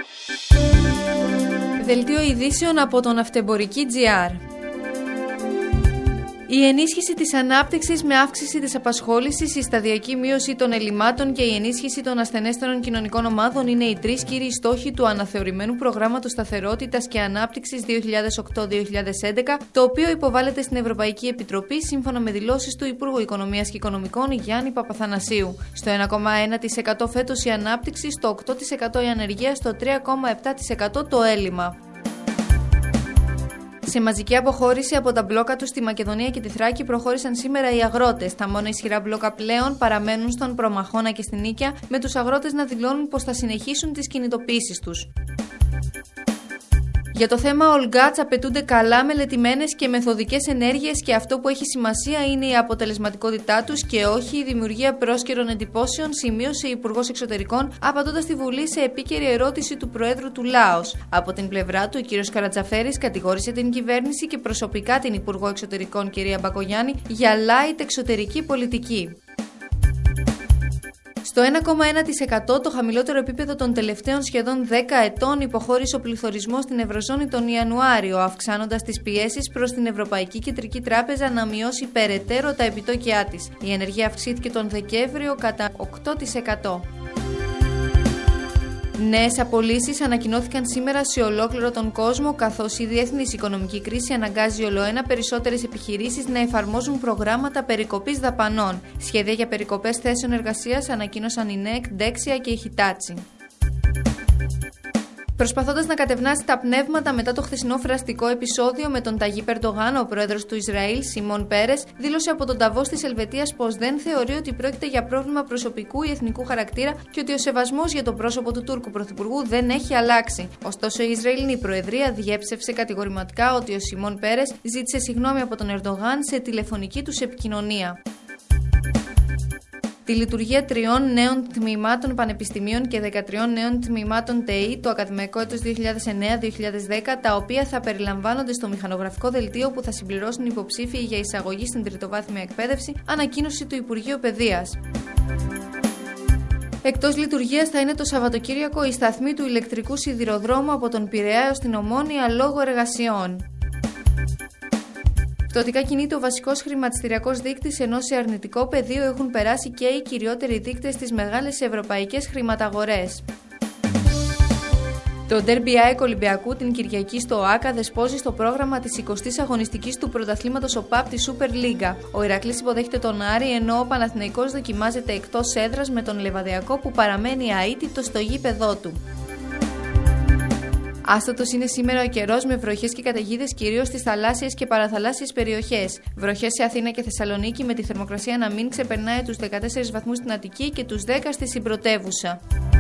Δελτίο ειδήσεων από τον Ναυτεμπορική.gr. Η ενίσχυση της ανάπτυξης με αύξηση της απασχόλησης, η σταδιακή μείωση των ελλημάτων και η ενίσχυση των ασθενέστερων κοινωνικών ομάδων είναι οι τρεις κύριοι στόχοι του αναθεωρημένου προγράμματος σταθερότητας και ανάπτυξης 2008-2011, το οποίο υποβάλλεται στην Ευρωπαϊκή Επιτροπή σύμφωνα με δηλώσεις του Υπουργού Οικονομίας και Οικονομικών Γιάννη Παπαθανασίου. Στο 1,1% φέτος η ανάπτυξη, στο 8% η ανεργία, στο 3,7% το έλλειμμα. Σε μαζική αποχώρηση από τα μπλόκα τους στη Μακεδονία και τη Θράκη προχώρησαν σήμερα οι αγρότες. Τα μόνο ισχυρά μπλόκα πλέον παραμένουν στον Προμαχώνα και στην Νίκαια, με τους αγρότες να δηλώνουν πως θα συνεχίσουν τις κινητοποιήσεις τους. Για το θέμα Ολγκάτς απαιτούνται καλά μελετημένες και μεθοδικές ενέργειες και αυτό που έχει σημασία είναι η αποτελεσματικότητά τους και όχι η δημιουργία πρόσκαιρων εντυπώσεων, σημείωσε η Υπουργός Εξωτερικών, απαντώντας στη Βουλή σε επίκαιρη ερώτηση του Προέδρου του Λάος. Από την πλευρά του, ο κ. Καρατζαφέρης κατηγόρησε την κυβέρνηση και προσωπικά την Υπουργό Εξωτερικών κ. Μπακογιάννη για light εξωτερική πολιτική. Στο 1,1% το χαμηλότερο επίπεδο των τελευταίων σχεδόν 10 ετών υποχώρησε ο πληθωρισμός στην Ευρωζώνη τον Ιανουάριο, αυξάνοντας τις πιέσεις προς την Ευρωπαϊκή Κεντρική Τράπεζα να μειώσει περαιτέρω τα επιτόκια της. Η ενέργεια αυξήθηκε τον Δεκέμβριο κατά 8%. Νέες απολύσεις ανακοινώθηκαν σήμερα σε ολόκληρο τον κόσμο, καθώς η διεθνής οικονομική κρίση αναγκάζει ολοένα περισσότερες επιχειρήσεις να εφαρμόζουν προγράμματα περικοπής δαπανών. Σχέδια για περικοπές θέσεων εργασίας ανακοίνωσαν η ΝΕΚ, Ντέξια και η Χιτάτσι. Προσπαθώντας να κατευνάσει τα πνεύματα μετά το χθεσινό φραστικό επεισόδιο με τον Ταγίπ Ερντογάν, ο πρόεδρος του Ισραήλ, Σιμών Πέρες, δήλωσε από τον Νταβός της Ελβετίας πως δεν θεωρεί ότι πρόκειται για πρόβλημα προσωπικού ή εθνικού χαρακτήρα και ότι ο σεβασμός για το πρόσωπο του Τούρκου πρωθυπουργού δεν έχει αλλάξει. Ωστόσο, η Ισραηλινή Προεδρία διέψευσε κατηγορηματικά ότι ο Σιμών Πέρες ζήτησε συγγνώμη από τον Ερντογάν σε τηλεφωνική τους επικοινωνία. Τη λειτουργία 3 νέων τμήματων πανεπιστημίων και 13 νέων τμήματων ΤΕΗ το ακαδημαϊκό έτος 2009-2010, τα οποία θα περιλαμβάνονται στο μηχανογραφικό δελτίο που θα συμπληρώσουν υποψήφιοι για εισαγωγή στην τριτοβάθμια εκπαίδευση, ανακοίνωσε το Υπουργείο Παιδείας. Εκτός λειτουργίας θα είναι το Σαββατοκύριακο η σταθμή του ηλεκτρικού σιδηροδρόμου από τον Πειραιά έως την Ομόνια λόγω εργασιών. Πτωτικά κινείται ο βασικός χρηματιστηριακός δείκτης, ενώ σε αρνητικό πεδίο έχουν περάσει και οι κυριότεροι δείκτες στις μεγάλες ευρωπαϊκές χρηματαγορές. Το Ντέρμπι ΑΕΚ Ολυμπιακού την Κυριακή στο ΟΑΚΑ δεσπόζει στο πρόγραμμα της 20ης αγωνιστικής του πρωταθλήματος ΟΠΑΠ της Super League. Ο Ηρακλής υποδέχεται τον Άρη, ενώ ο Παναθηναϊκός δοκιμάζεται εκτός έδρας με τον Λεβαδιακό που παραμένει αίτητος στο γήπεδό του. Άστατος είναι σήμερα ο καιρός με βροχές και καταιγίδες κυρίως στις θαλάσσιες και παραθαλάσσιες περιοχές. Βροχές σε Αθήνα και Θεσσαλονίκη με τη θερμοκρασία να μην ξεπερνάει τους 14 βαθμούς στην Αττική και τους 10 στη συμπρωτεύουσα.